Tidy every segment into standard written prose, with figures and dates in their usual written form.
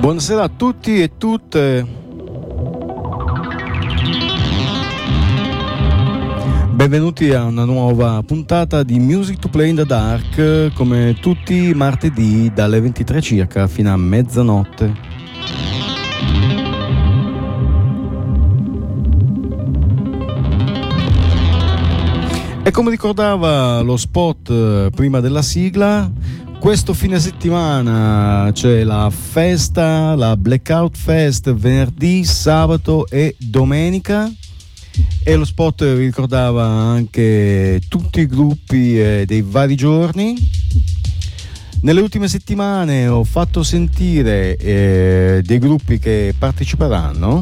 Buonasera a tutti e tutte. Benvenuti a una nuova puntata di Music to Play in the Dark, come tutti i martedì dalle 23 circa fino a mezzanotte. E come ricordava lo spot prima della sigla, questo fine settimana c'è la festa, la Blackout Fest, venerdì, sabato e domenica. E lo spot ricordava anche tutti i gruppi dei vari giorni. Nelle ultime settimane ho fatto sentire dei gruppi che parteciperanno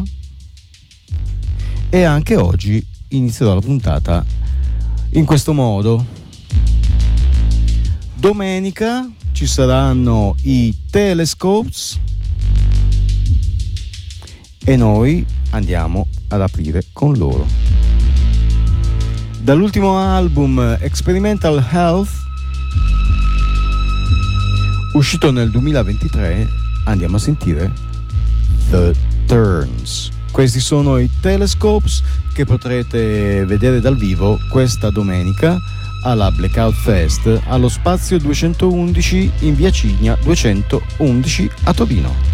e anche oggi inizierò la puntata in questo modo. Domenica ci saranno i Telescopes e noi andiamo ad aprire con loro. Dall'ultimo album Experimental Health, uscito nel 2023, andiamo a sentire The Turns. Questi sono i Telescopes che potrete vedere dal vivo questa domenica alla Blackout Fest allo Spazio 211 in via Cigna 211 a Torino.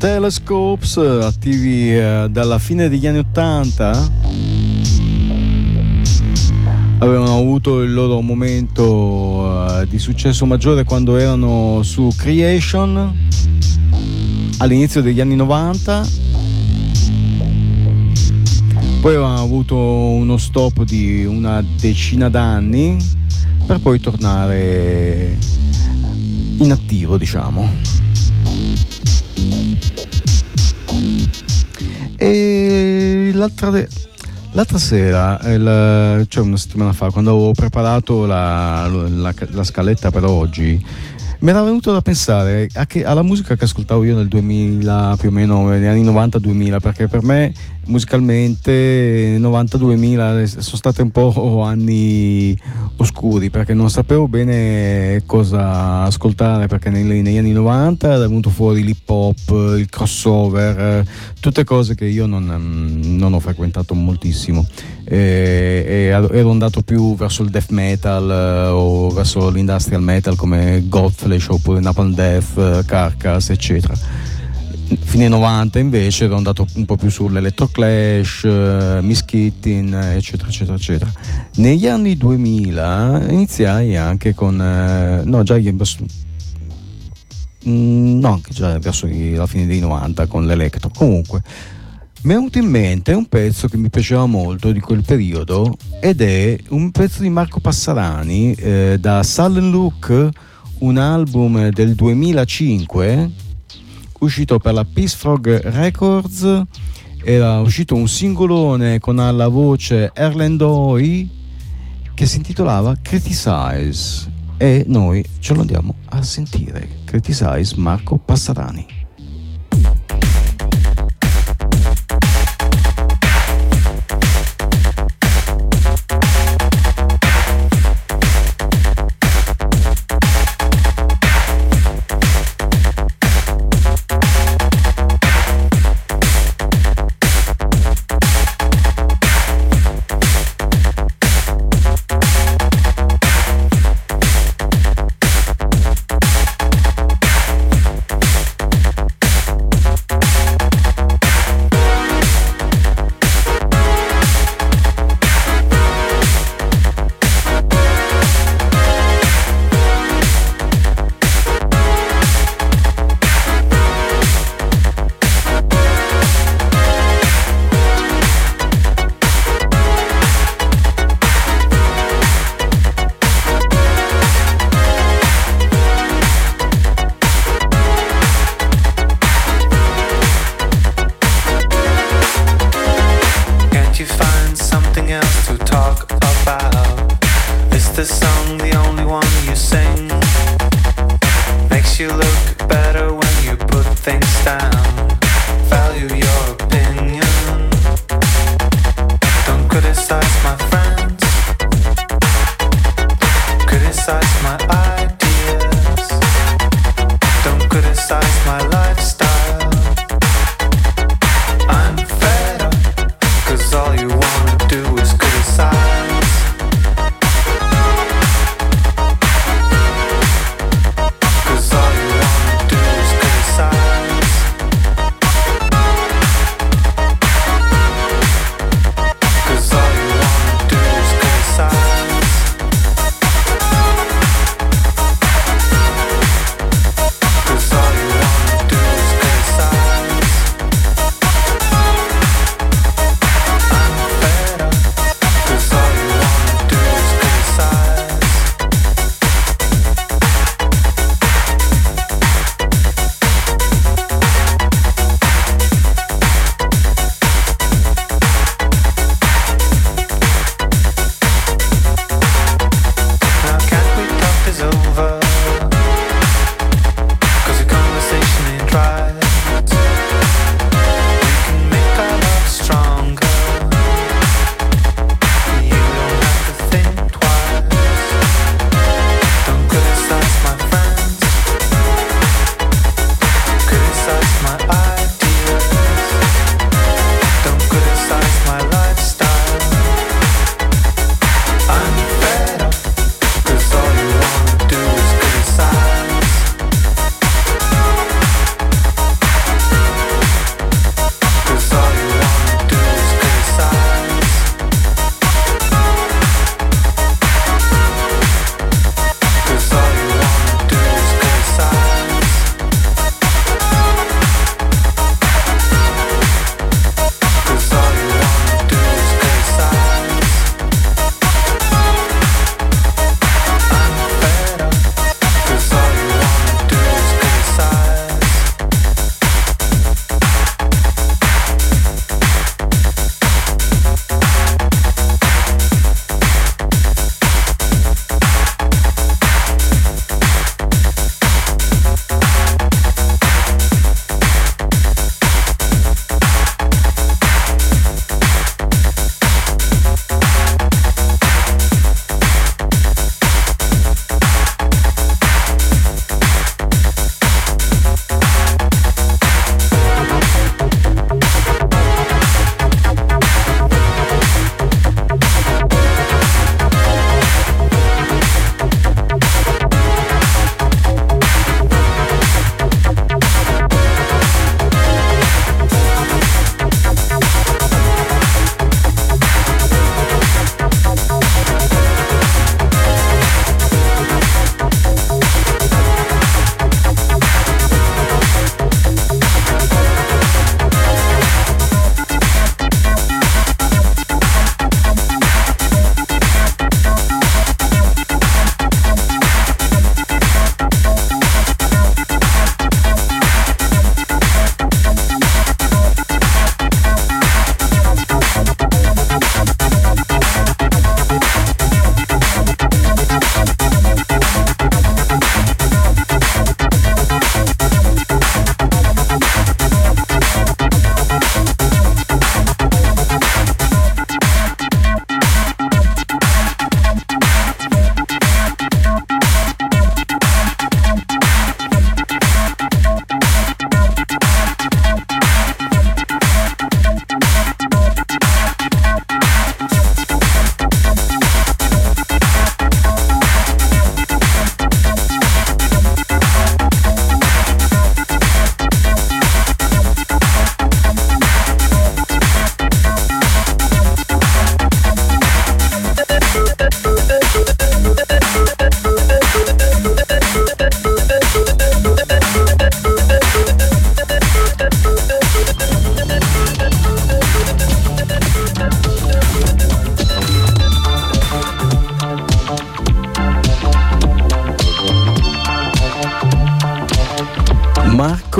Telescopes, attivi dalla fine degli anni '80, avevano avuto il loro momento di successo maggiore quando erano su Creation all'inizio degli anni '90, poi avevano avuto uno stop di una decina d'anni per poi tornare in attivo, diciamo. E l'altra sera, cioè una settimana fa, quando avevo preparato la scaletta per oggi, mi era venuto da pensare alla musica che ascoltavo io nel 2000, più o meno negli anni 90-2000, perché per me musicalmente 90-2000 sono stati un po' anni oscuri, perché non sapevo bene cosa ascoltare, perché negli anni 90 era venuto fuori l'hip hop, il crossover, tutte cose che io non ho frequentato moltissimo, e ero andato più verso il death metal o verso l'industrial metal come Godflesh oppure Napalm Death, Carcass, eccetera. Fine 90 invece ero andato un po' più sull'Electroclash, Miss Kittin, eccetera eccetera eccetera. Negli anni 2000 iniziai anche con anche già verso la fine dei 90 con l'Electro. Comunque mi è venuto in mente un pezzo che mi piaceva molto di quel periodo, ed è un pezzo di Marco Passarani, da Sullen Look, un album del 2005 uscito per la Peace Frog Records. Era uscito un singolone con alla voce Erlendoi che si intitolava Criticize, e noi ce lo andiamo a sentire. Criticize, Marco Passarani.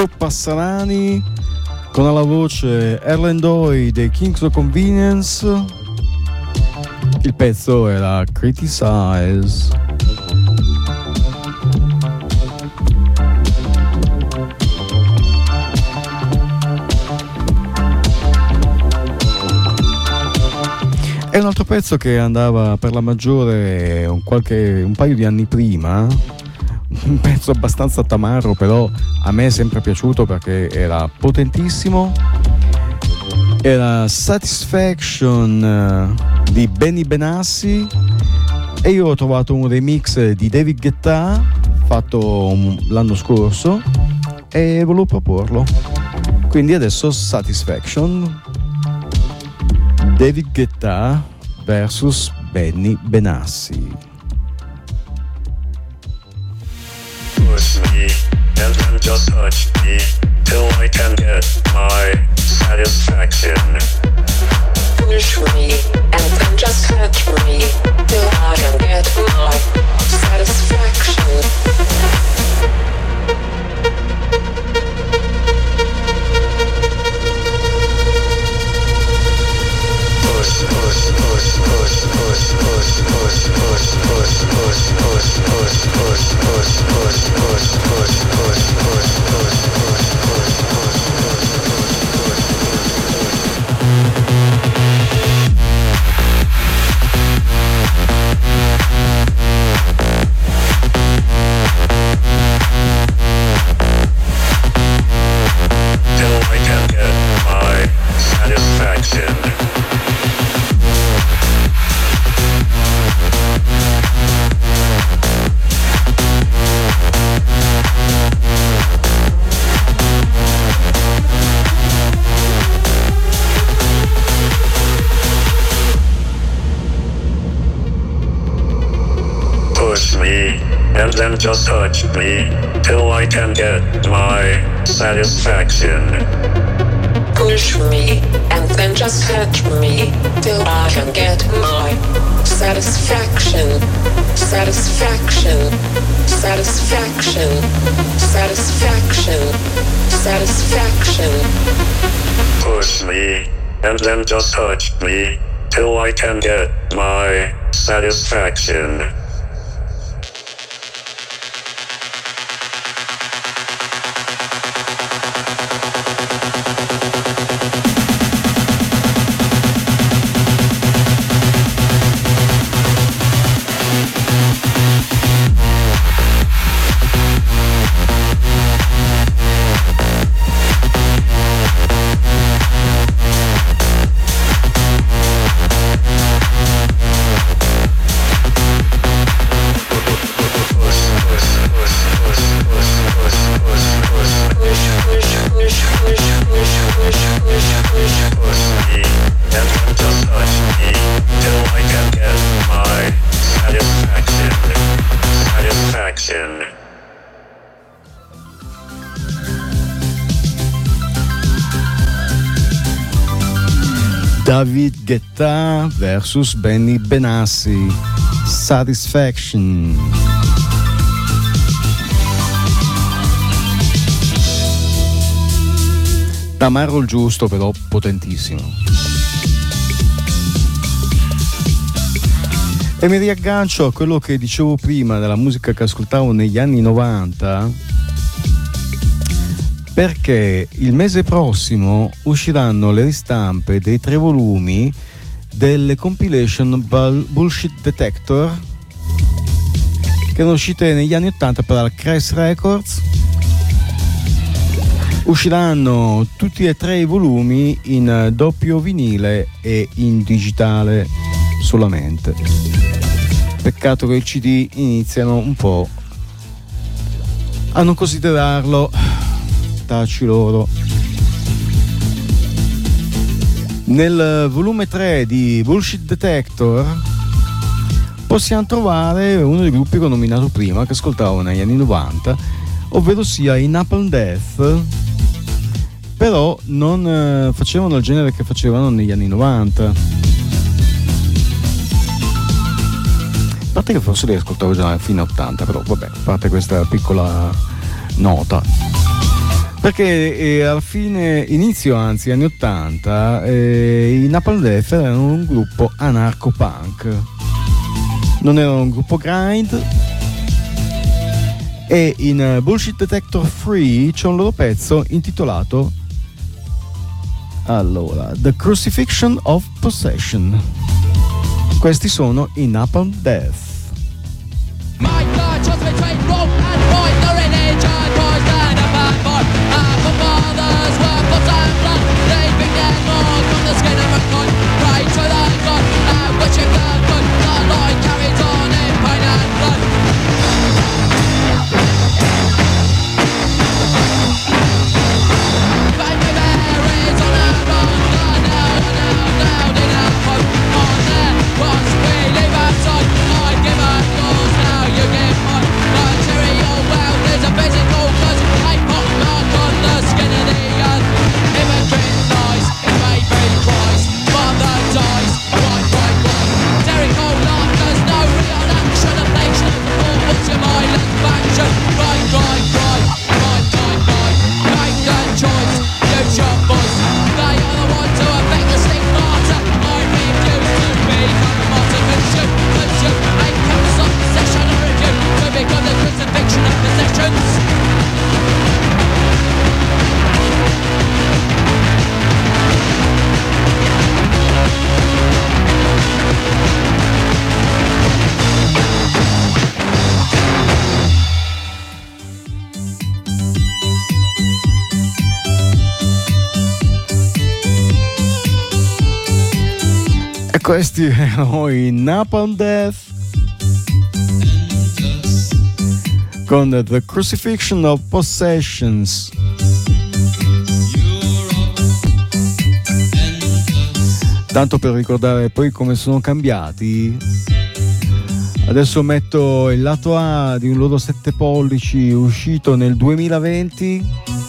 Joe Passarani con alla voce Erland Doy dei Kings of Convenience. Il pezzo era Criticize. È un altro pezzo che andava per la maggiore un paio di anni prima, un pezzo abbastanza tamarro, però a me è sempre piaciuto perché era potentissimo. Era Satisfaction di Benny Benassi e io ho trovato un remix di David Guetta fatto l'anno scorso e volevo proporlo. Quindi adesso Satisfaction, David Guetta versus Benny Benassi. Push me and then just touch me till I can get my satisfaction. Push me and then just touch me till I can get my satisfaction. Till I can get my satisfaction. Push me and then just touch me till I can get my satisfaction. Push me and then just touch me till I can get my satisfaction. Satisfaction. Satisfaction. Satisfaction. Satisfaction. Push me and then just touch me till I can get my satisfaction. David Guetta versus Benny Benassi, Satisfaction. Tamarro il giusto, però potentissimo. E mi riaggancio a quello che dicevo prima della musica che ascoltavo negli anni 90, perché il mese prossimo usciranno le ristampe dei 3 volumi delle compilation Bullshit Detector che erano uscite negli anni 80 per la Crash Records. Usciranno tutti e 3 i volumi in doppio vinile e in digitale solamente. Peccato che i CD iniziano un po' a non considerarlo. Taci loro. Nel volume 3 di Bullshit Detector possiamo trovare uno dei gruppi che ho nominato prima, che ascoltavo negli anni 90, ovvero sia i Napalm Death, però non facevano il genere che facevano negli anni 90. A parte che forse li ascoltavo già a fine 80, però vabbè, a parte questa piccola nota. perché alla fine, inizio anzi anni 80, i Napalm Death erano un gruppo anarcho-punk, non erano un gruppo grind, e in Bullshit Detector Free c'è un loro pezzo intitolato The Crucifixion of Possession. Questi sono i Napalm Death. My God, just between wrong and right, the religion was then a bad boy. Our fathers were put and blood, leaving their mark on the skin of mankind. Pray to thy God, and worship the good, the line carried on in pain and blood. Baby Mary's on her own, now, in our home. On there, once we leave outside, I give her yours, now you give mine. Material wealth is a physical cause, a pock mark on the skin of the earth. Hypocrite lies, it may be Christ, but the dies, right. Jericho life, there's no real action, affliction, or what's your mindless faction. Right. Make the choice, use your voice. They are the ones who affect the stigmata. I refuse to become a martyr. Consume, a chemist of possession or review to become the crucifixion of possessions. E questi erano i Napalm Death con The Crucifixion of Possessions. Tanto per ricordare poi come sono cambiati, adesso metto il lato A di un loro 7 pollici uscito nel 2020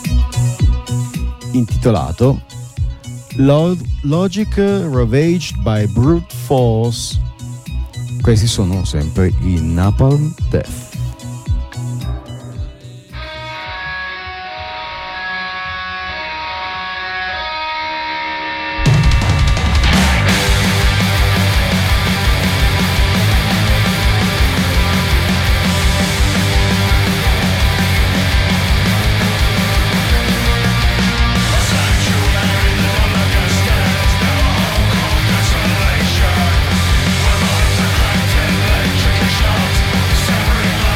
intitolato Logic Ravaged by Brute Force. Questi sono sempre i Napalm Death. Separating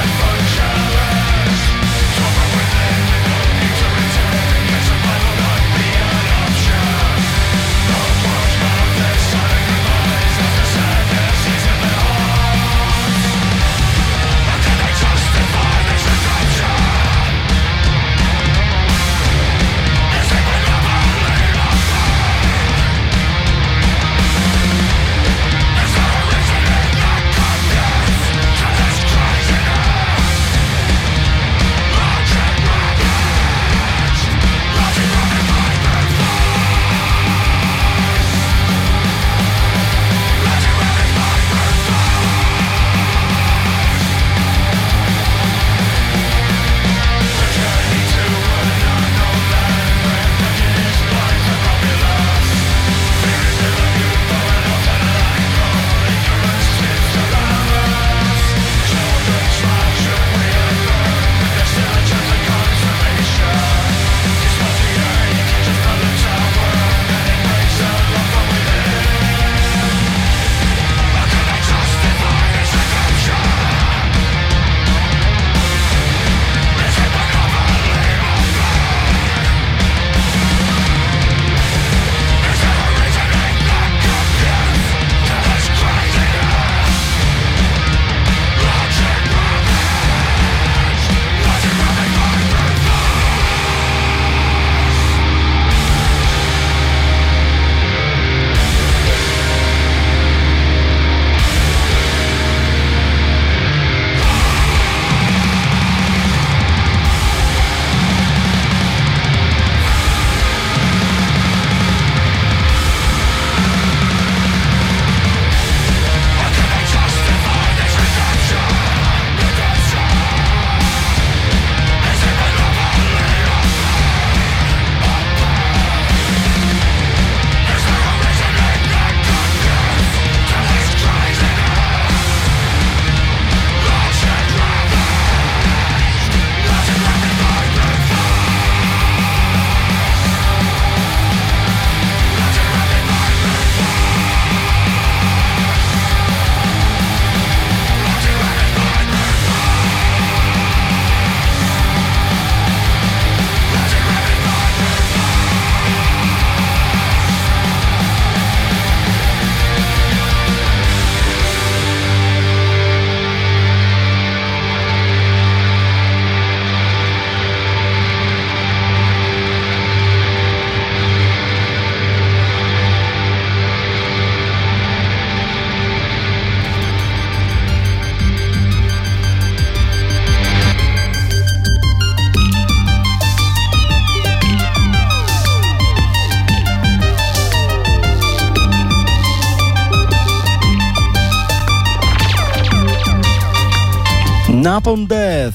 Napalm Death,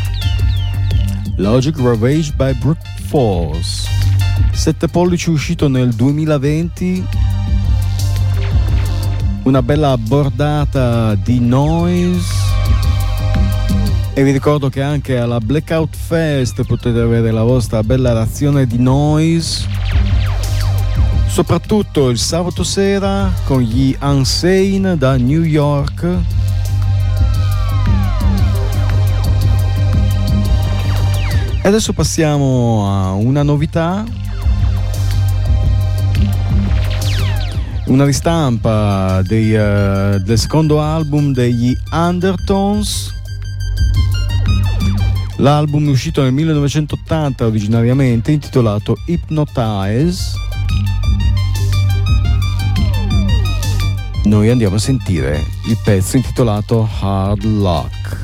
Logic Ravaged by Brute Force, 7 pollici, uscito nel 2020, una bella abbordata di noise. E vi ricordo che anche alla Blackout Fest potete avere la vostra bella razione di noise, soprattutto il sabato sera con gli Unsane da New York. E adesso passiamo a una novità, una ristampa del secondo album degli Undertones. L'album è uscito nel 1980 originariamente, intitolato Hypnotize. Noi andiamo a sentire il pezzo intitolato Hard Luck.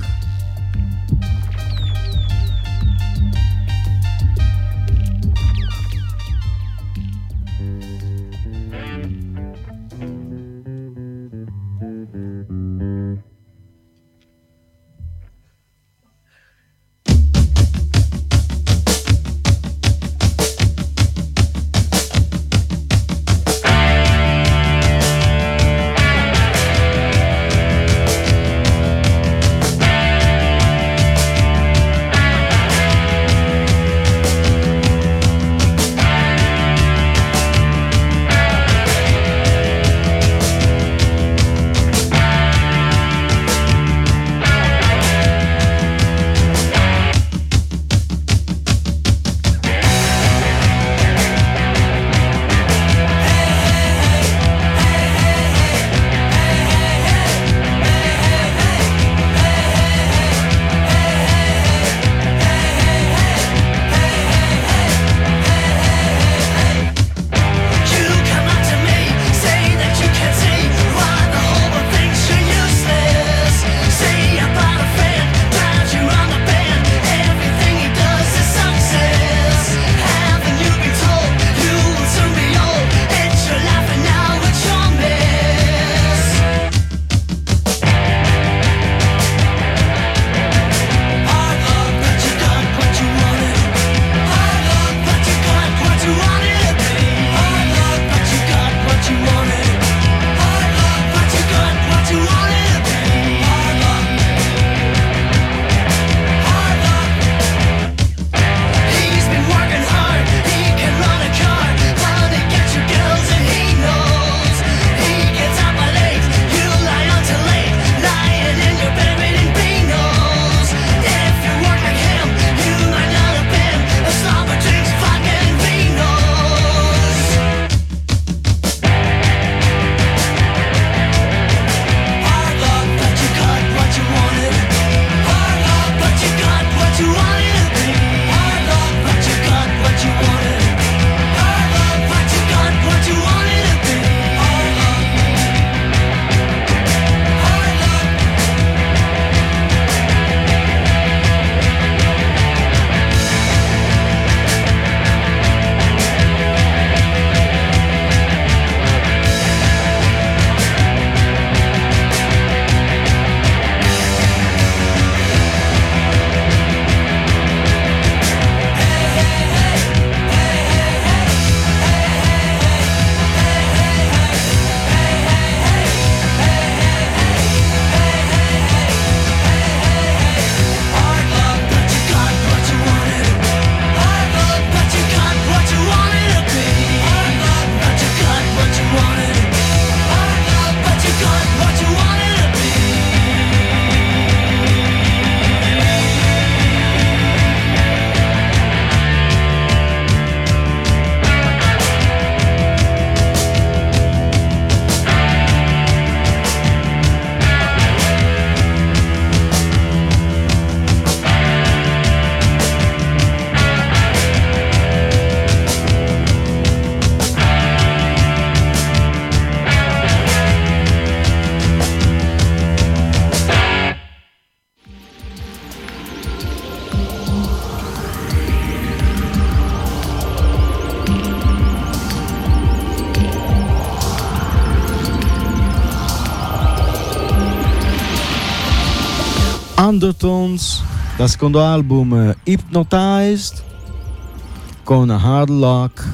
Undertones, dal secondo album Hypnotized, con Hard Luck,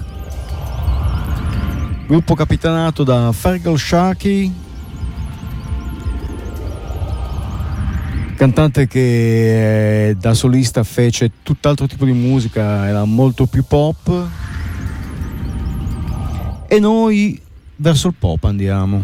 gruppo capitanato da Feargal Sharkey, cantante che da solista fece tutt'altro tipo di musica, era molto più pop, e noi verso il pop andiamo,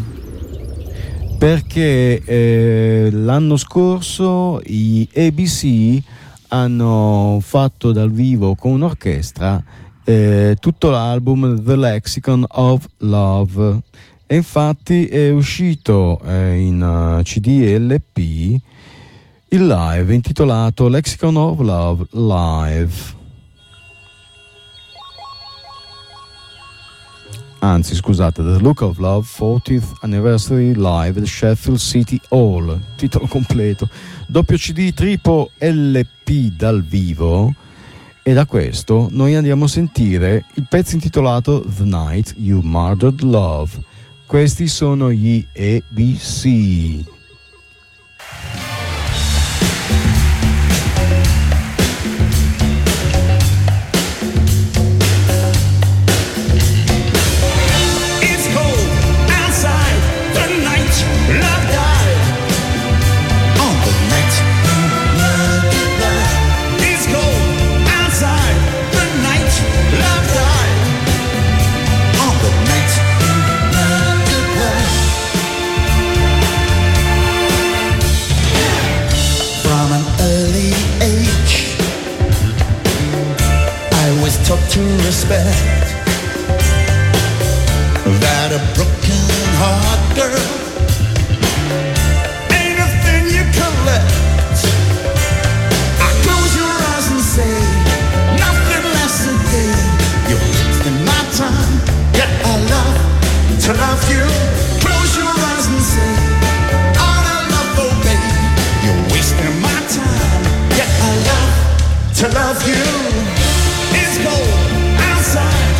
perché l'anno scorso i ABC hanno fatto dal vivo con un'orchestra tutto l'album The Lexicon of Love, e infatti è uscito in CD e LP il live intitolato Lexicon of Love Live. Anzi, scusate, The Look of Love 40th Anniversary Live at Sheffield City Hall, titolo completo, doppio CD triplo LP dal vivo, e da questo noi andiamo a sentire il pezzo intitolato The Night You Murdered Love. Questi sono gli ABC. To respect that a broken heart girl ain't a thing you collect. I close your eyes and say nothing less than day. You're wasting my time, yet I love to love you. Close your eyes and say all I love, oh baby. You're wasting my time, yet I love to love you. It's cold outside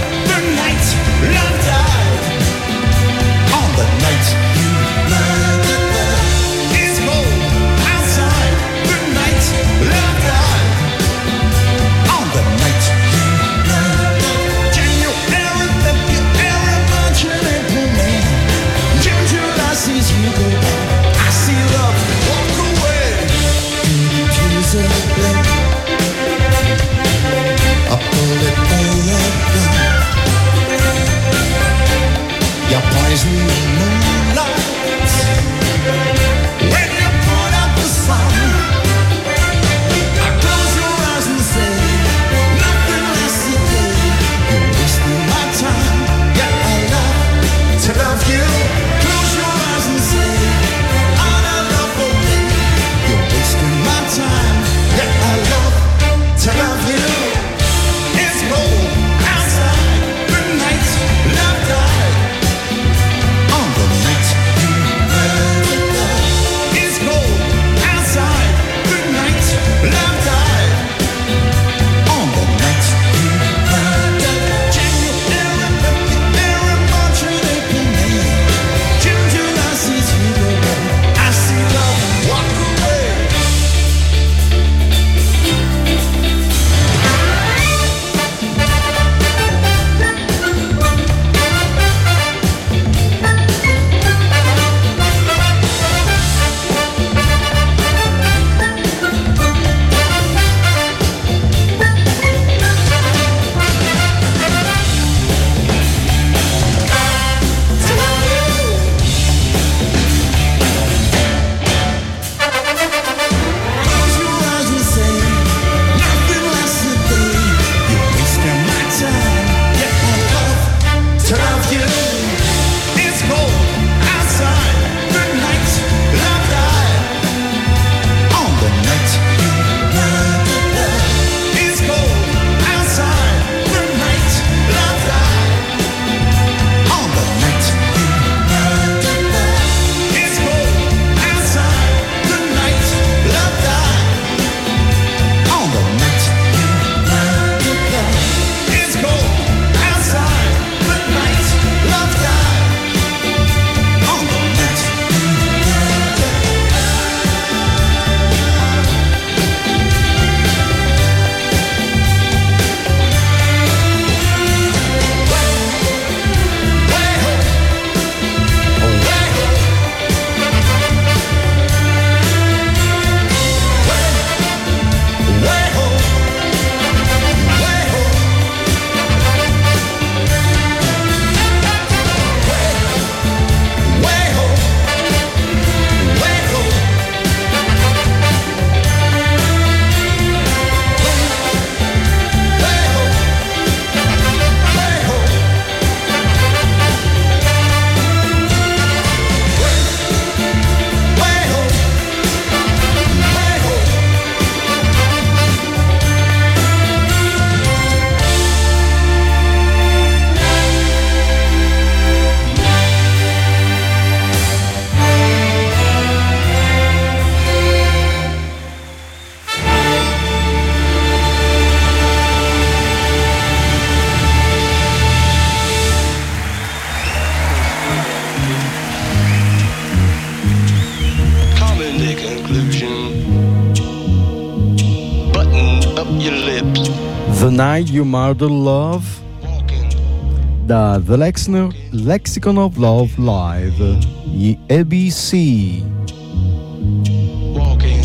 The Night You Murdered Love da The Lexicon of Love Live, gli ABC. Walking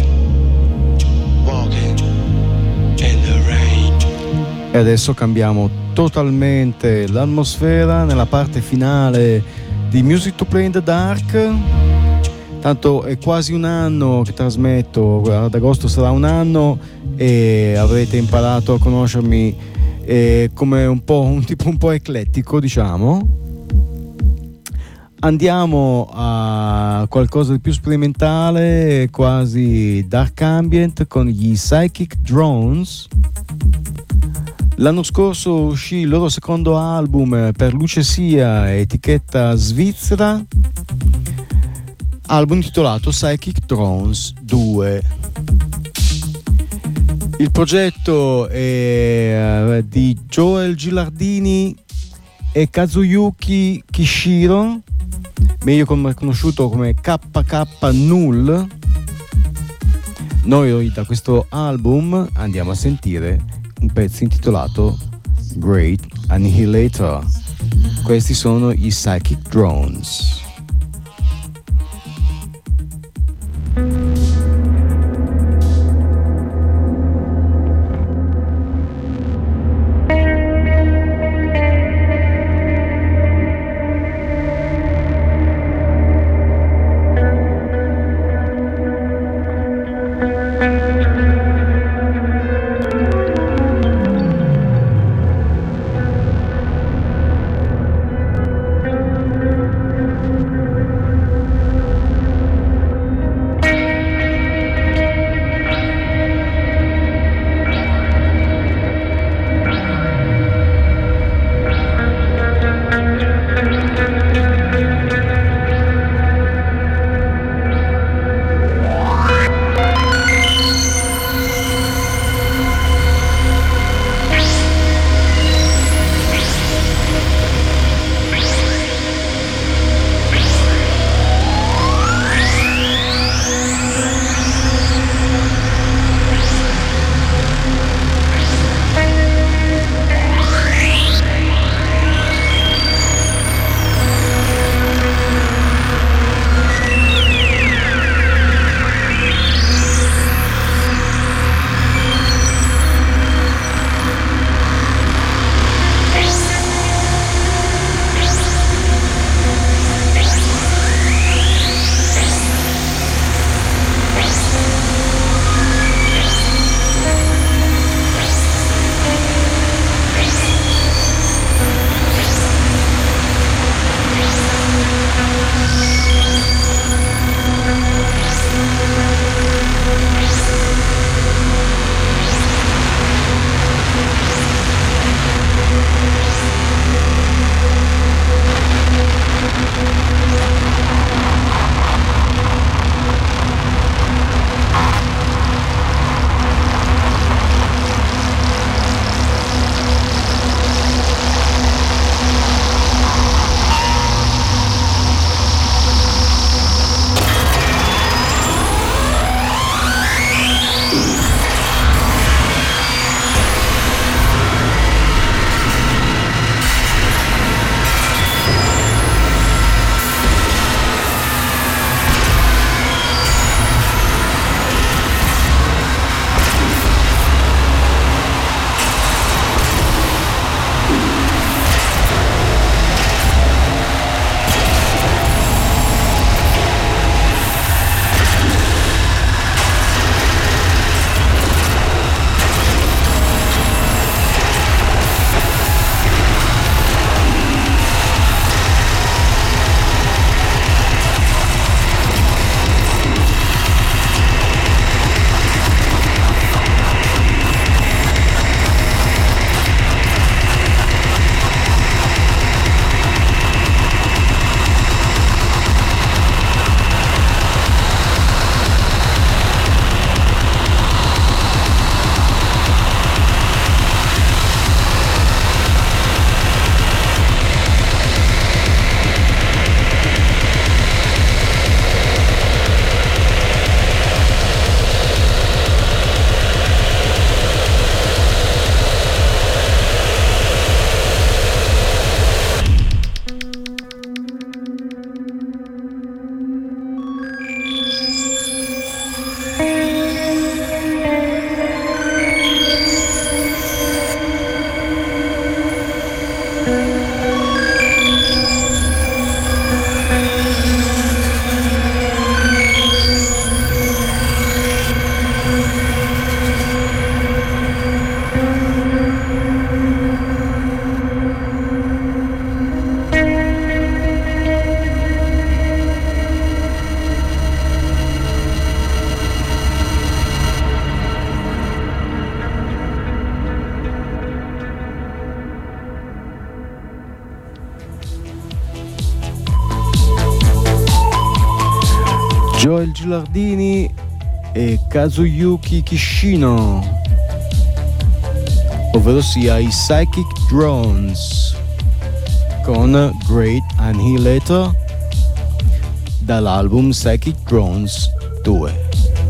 in the rain. E adesso cambiamo totalmente l'atmosfera nella parte finale di Music to Play in the Dark. Tanto è quasi un anno che trasmetto, ad agosto sarà un anno e avrete imparato a conoscermi come un tipo un po' eclettico, diciamo. Andiamo a qualcosa di più sperimentale, quasi dark ambient, con gli Psychic Drones. L'anno scorso uscì il loro secondo album per Lucesia, etichetta svizzera, album intitolato Psychic Drones 2. Il progetto è di Joel Gilardini e Kazuyuki Kishiro, meglio conosciuto come KK Null. Noi da questo album andiamo a sentire un pezzo intitolato Great Annihilator. Questi sono i Psychic Drones. Joel Gilardini e Kazuyuki Kishino, ovvero sia i Psychic Drones con Great Annihilator dall'album Psychic Drones 2.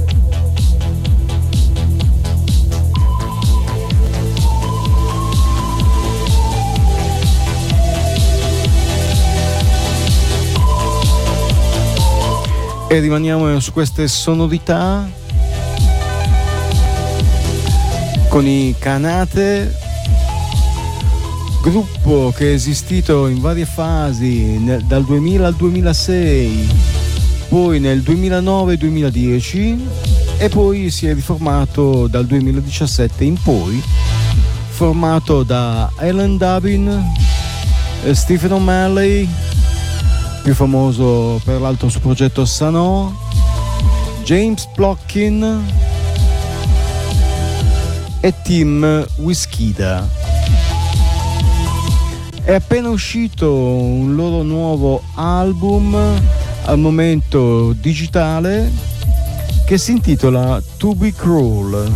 E rimaniamo su queste sonorità con i Kanate, gruppo che è esistito in varie fasi dal 2000 al 2006, poi nel 2009-2010 e poi si è riformato dal 2017 in poi, formato da Alan Dubin, Stephen O'Malley, più famoso per l'altro suo progetto Sano, James Plotkin e Tim Whiskida. È appena uscito un loro nuovo album, al momento digitale, che si intitola To Be Cruel.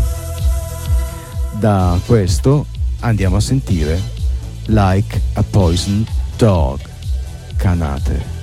Da questo andiamo a sentire Like a Poison Dog, Kanate.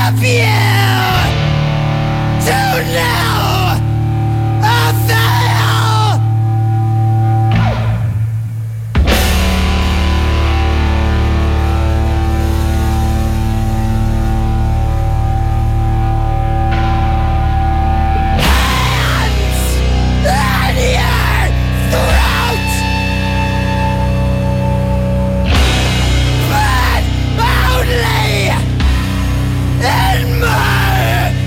of you to know of the hell. Hands on your throat, but only in my hand.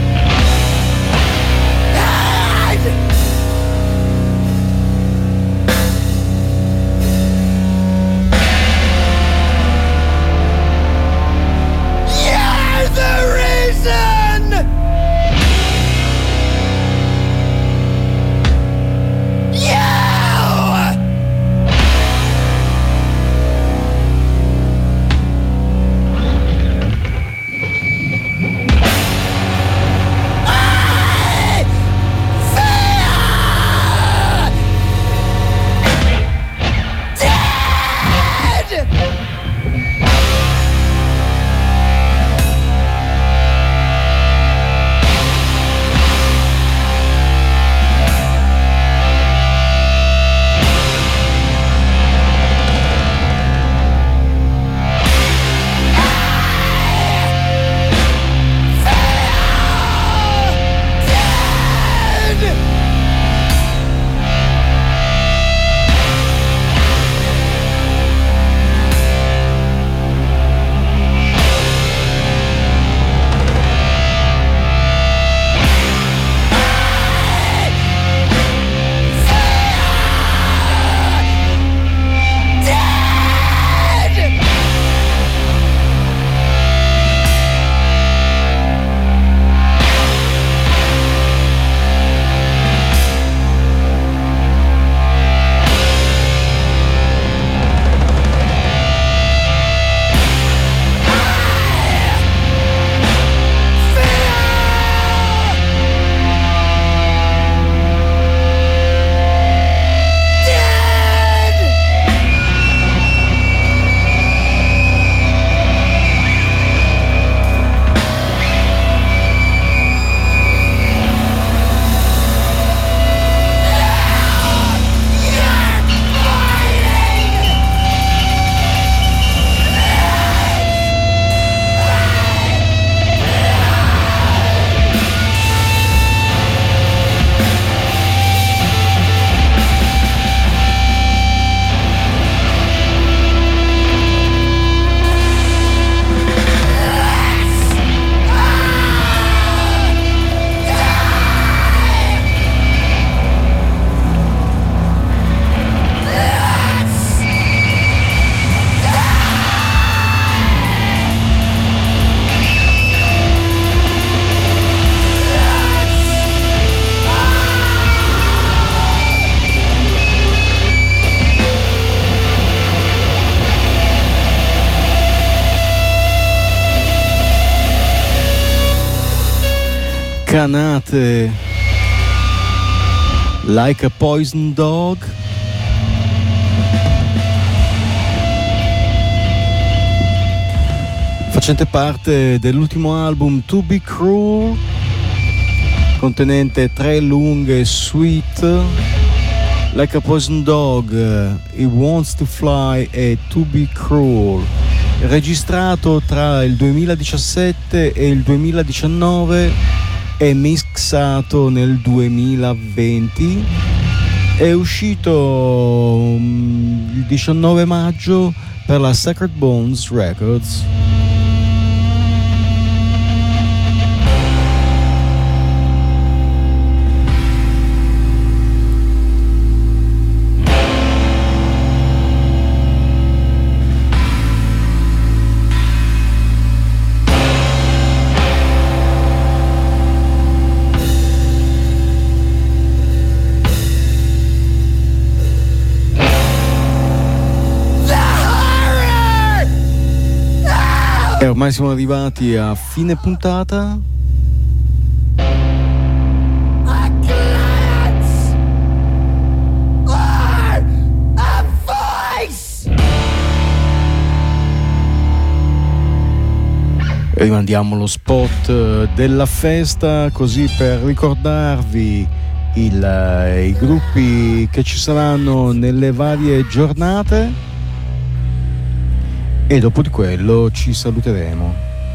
You're the reason. Canate Like a Poison Dog. Facente parte dell'ultimo album To Be Cruel, contenente 3 lunghe suite. Like a Poison Dog, He Wants to Fly e To Be Cruel, registrato tra il 2017 e il 2019 e mixato nel 2020. È uscito il 19 maggio per la Sacred Bones Records. E ormai siamo arrivati a fine puntata. Rimandiamo lo spot della festa così per ricordarvi i gruppi che ci saranno nelle varie giornate e dopo di quello ci saluteremo.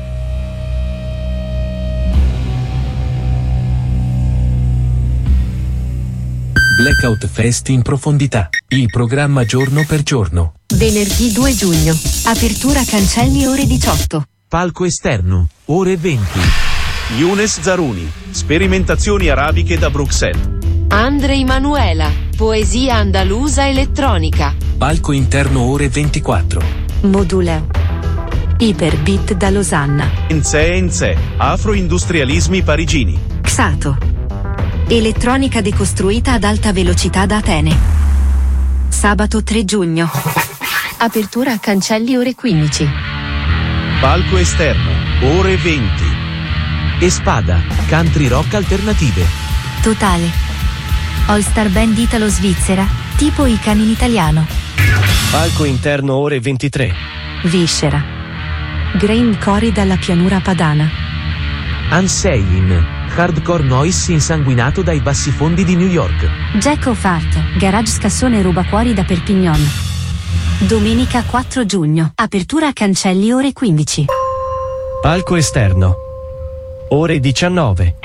Blackout Fest in profondità, il programma giorno per giorno. Venerdì 2 giugno, apertura cancelli ore 18. Palco esterno, ore 20. Younes Zaruni, sperimentazioni arabiche da Bruxelles. Andrei Manuela, poesia andalusa elettronica. Palco interno ore 24. Moduleo. Iperbeat da Losanna. Enze, afroindustrialismi parigini. Xato. Elettronica decostruita ad alta velocità da Atene. Sabato 3 giugno. Apertura a cancelli ore 15. Palco esterno, ore 20. Espada, country rock alternative. Totale. All Star Band italo-svizzera, tipo i cani in italiano. Palco interno ore 23. Viscera. Grain Cori dalla pianura padana. Unsein, hardcore noise insanguinato dai bassifondi di New York. Jack of Art, garage scassone rubacuori da Perpignan. Domenica 4 giugno, apertura a cancelli ore 15. Palco esterno, ore 19.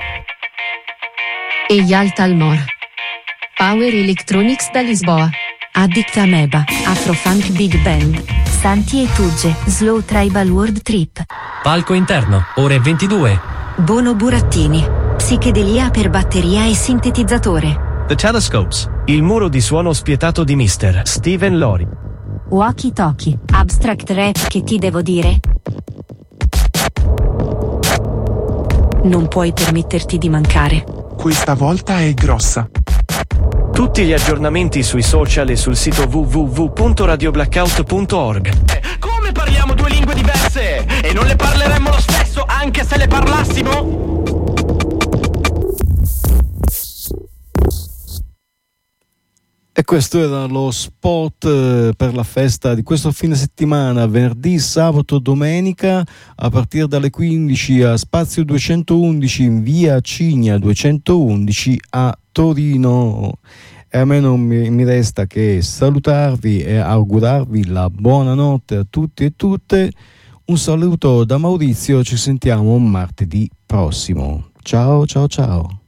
E Yalta Almor. Power Electronics da Lisboa. Addict Ameba, Afrofunk Big Band. Santi e Tugge, Slow Tribal World Trip. Palco interno, ore 22. Bono Burattini, psichedelia per batteria e sintetizzatore. The Telescopes, il muro di suono spietato di Mr. Steven Lori. Walkie Talkie, abstract rap, che ti devo dire? Non puoi permetterti di mancare. Questa volta è grossa. Tutti gli aggiornamenti sui social e sul sito www.radioblackout.org. Come parliamo due lingue diverse? E non le parleremmo lo stesso anche se le parlassimo? E questo era lo spot per la festa di questo fine settimana, venerdì, sabato, domenica, a partire dalle 15 a Spazio 211 in via Cigna 211 a Torino. E a me non mi resta che salutarvi e augurarvi la buonanotte a tutti e tutte. Un saluto da Maurizio, ci sentiamo martedì prossimo. Ciao ciao ciao.